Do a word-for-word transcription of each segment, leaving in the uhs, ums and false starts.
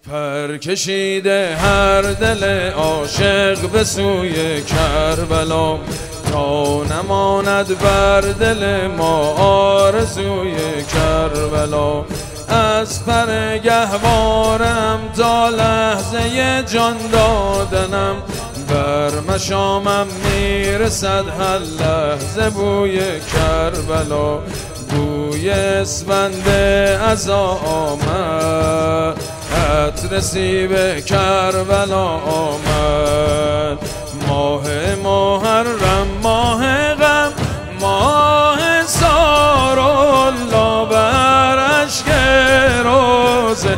پر کشیده هر دل عاشق به سوی کربلا، تا نماند بر دل ما آرزوی کربلا. از پر گهوارم تا لحظه جان دادنم، بر مشامم میرسد هر لحظه بوی کربلا. بوی اسفند عزا آمد، عطر سیب کربلا آمد. ماه محرم ماه غم، ماه سارالله بر اشک روزه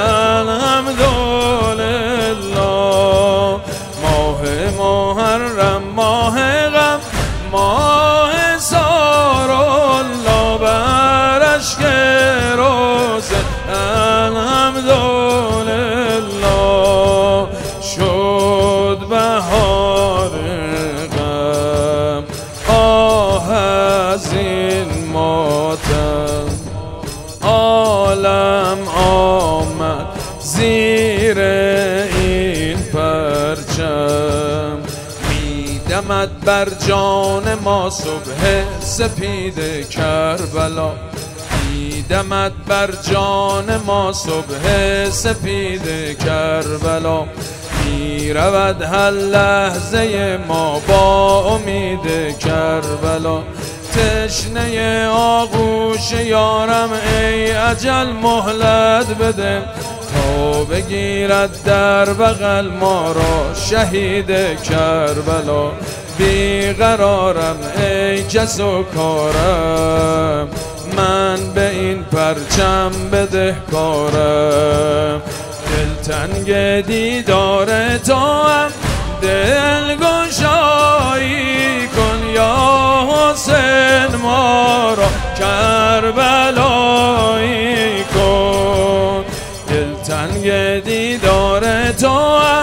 الحمدلله. ماه محرم ماه غم، ماه سارالله بر اشک روزه الحمدلله. شد بهار غم، آه از این ماتم، عالم آمد زیر این پرچم. میدمد بر جان ما صبح سپید کربلا، میدمد بر جان ما صبح سپید کربلا. میرود هر لحظه ما با امید کربلا. تشنه آغوش یارم ای اجل مهلت بده، تا بگیرد در بغل ما را شهید کربلا. بیقرارم ای کس و کارم، من به این پرچم بدهکارم. دلتنگ دیدار تو هم دلگشایی کن یا حسین، ما را کربلایی کن. دلتنگ دیدار تو هم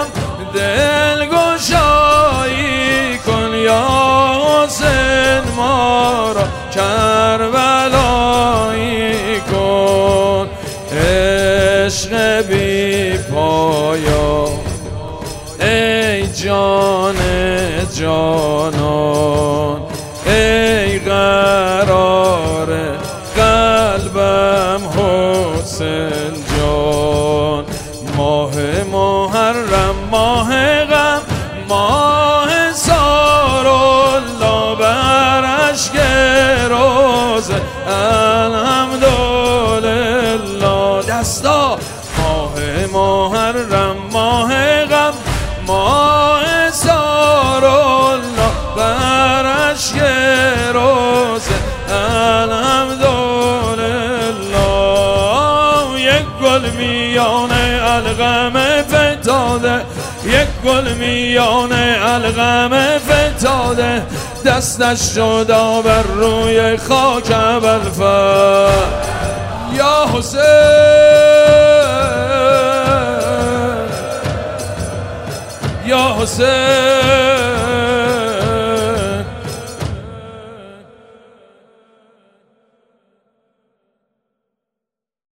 دلگشایی کن یا حسین، ما را کربلایی کن. عشق بی پایا ای جان جانان، ای قرار قلبم حسین جان. ماه محرم ماه غم، ماه سارالله بر اشک روزه الحمدلله. دستا ماه محرم ماه غم، ماه سارالله بر اشک روزه الحمدلله. یک گل میان الغم فتاده، یک گل میان الغم فتاده، دستش شد بر روی خاک ابوالفضل. یا حسین یا حسین